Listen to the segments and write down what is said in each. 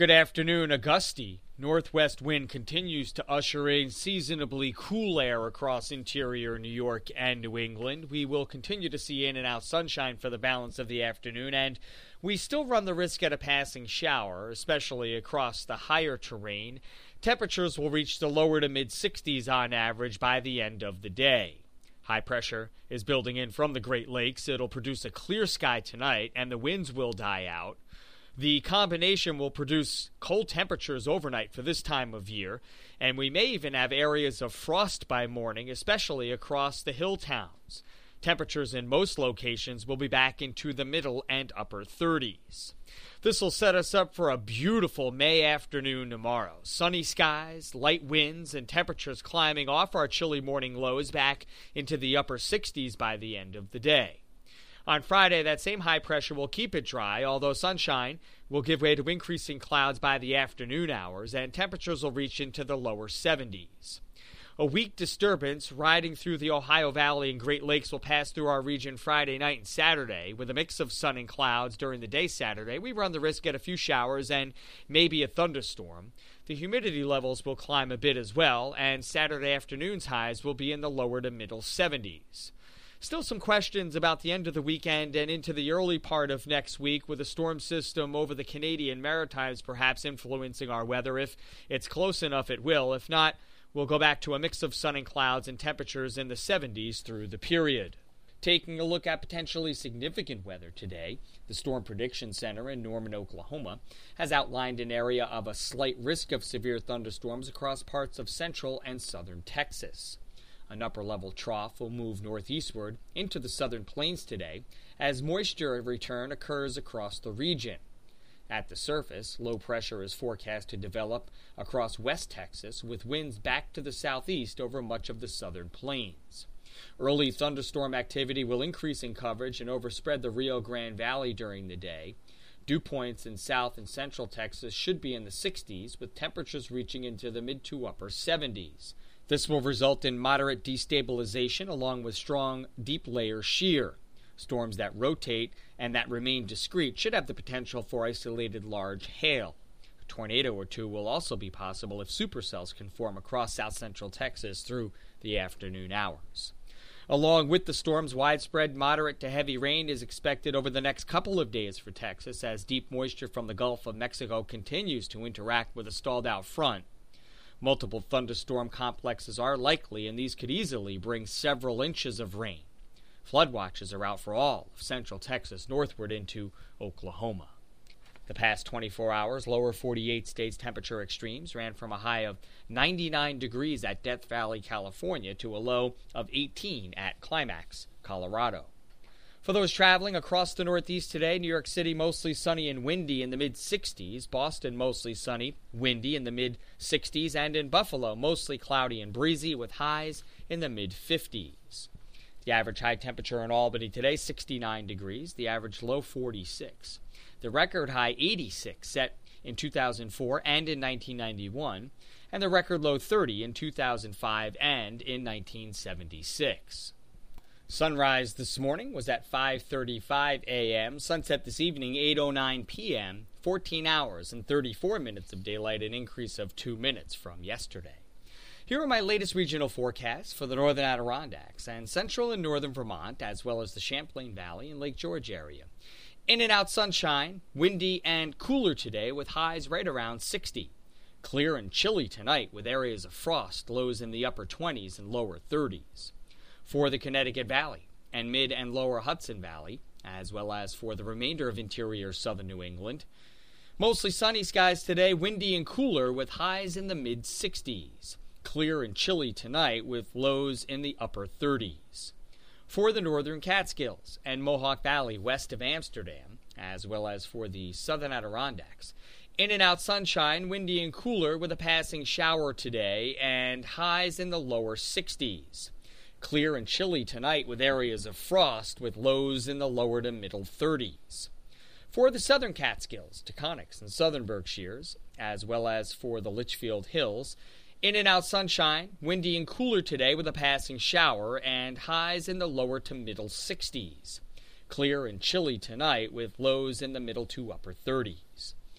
Good afternoon. A gusty northwest wind continues to usher in seasonably cool air across interior New York and New England. We will continue to see in and out sunshine for the balance of the afternoon, and we still run the risk at a passing shower, especially across the higher terrain. Temperatures will reach the lower to mid-60s on average by the end of the day. High pressure is building in from the Great Lakes. It'll produce a clear sky tonight, and the winds will die out. The combination will produce cold temperatures overnight for this time of year, and we may even have areas of frost by morning, especially across the hill towns. Temperatures in most locations will be back into the middle and upper 30s. This will set us up for a beautiful May afternoon tomorrow. Sunny skies, light winds, and temperatures climbing off our chilly morning lows back into the upper 60s by the end of the day. On Friday, that same high pressure will keep it dry, although sunshine will give way to increasing clouds by the afternoon hours, and temperatures will reach into the lower 70s. A weak disturbance riding through the Ohio Valley and Great Lakes will pass through our region Friday night and Saturday. With a mix of sun and clouds during the day Saturday, we run the risk at a few showers and maybe a thunderstorm. The humidity levels will climb a bit as well, and Saturday afternoon's highs will be in the lower to middle 70s. Still some questions about the end of the weekend and into the early part of next week, with a storm system over the Canadian Maritimes perhaps influencing our weather. If it's close enough, it will. If not, we'll go back to a mix of sun and clouds and temperatures in the 70s through the period. Taking a look at potentially significant weather today, the Storm Prediction Center in Norman, Oklahoma, has outlined an area of a slight risk of severe thunderstorms across parts of central and southern Texas. An upper-level trough will move northeastward into the southern plains today as moisture return occurs across the region. At the surface, low pressure is forecast to develop across West Texas with winds back to the southeast over much of the southern plains. Early thunderstorm activity will increase in coverage and overspread the Rio Grande Valley during the day. Dew points in south and central Texas should be in the 60s, with temperatures reaching into the mid to upper 70s. This will result in moderate destabilization along with strong deep layer shear. Storms that rotate and that remain discrete should have the potential for isolated large hail. A tornado or two will also be possible if supercells can form across south central Texas through the afternoon hours. Along with the storms, widespread moderate to heavy rain is expected over the next couple of days for Texas as deep moisture from the Gulf of Mexico continues to interact with a stalled out front. Multiple thunderstorm complexes are likely, and these could easily bring several inches of rain. Flood watches are out for all of central Texas northward into Oklahoma. The past 24 hours, lower 48 states temperature extremes ran from a high of 99 degrees at Death Valley, California, to a low of 18 at Climax, Colorado. For those traveling across the Northeast today, New York City mostly sunny and windy in the mid-60s, Boston mostly sunny, windy in the mid-60s, and in Buffalo mostly cloudy and breezy with highs in the mid-50s. The average high temperature in Albany today, 69 degrees, the average low 46. The record high 86 set in 2004 and in 1991, and the record low 30 in 2005 and in 1976. Sunrise this morning was at 5:35 a.m. Sunset this evening, 8:09 p.m. 14 hours and 34 minutes of daylight, an increase of 2 minutes from yesterday. Here are my latest regional forecasts for the northern Adirondacks and central and northern Vermont, as well as the Champlain Valley and Lake George area. In and out sunshine, windy and cooler today with highs right around 60. Clear and chilly tonight with areas of frost, lows in the upper 20s and lower 30s. For the Connecticut Valley and mid and lower Hudson Valley, as well as for the remainder of interior southern New England, mostly sunny skies today, windy and cooler with highs in the mid-60s. Clear and chilly tonight with lows in the upper 30s. For the northern Catskills and Mohawk Valley west of Amsterdam, as well as for the southern Adirondacks, in and out sunshine, windy and cooler with a passing shower today, and highs in the lower 60s. Clear and chilly tonight with areas of frost with lows in the lower to middle 30s. For the southern Catskills, Taconics, and southern Berkshires, as well as for the Litchfield Hills, in and out sunshine, windy and cooler today with a passing shower, and highs in the lower to middle 60s. Clear and chilly tonight with lows in the middle to upper 30s.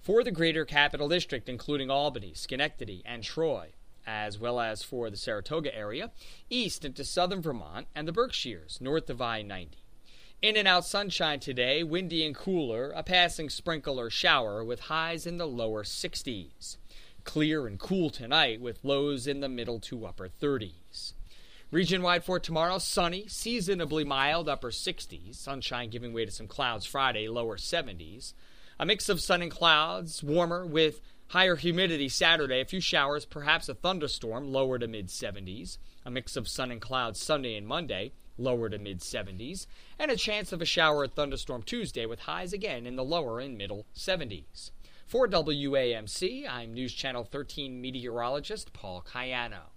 for the greater capital district, including Albany, Schenectady, and Troy, as well as for the Saratoga area, east into southern Vermont and the Berkshires, north of I-90. In and out sunshine today, windy and cooler, a passing sprinkle or shower with highs in the lower 60s. Clear and cool tonight with lows in the middle to upper 30s. Region-wide for tomorrow, sunny, seasonably mild, upper 60s. Sunshine giving way to some clouds Friday, lower 70s. A mix of sun and clouds, warmer with higher humidity Saturday. A few showers, perhaps a thunderstorm, lower to mid-70s. A mix of sun and clouds Sunday and Monday, lower to mid-70s. And a chance of a shower or thunderstorm Tuesday with highs again in the lower and middle 70s. For WAMC, I'm News Channel 13 meteorologist Paul Cayano.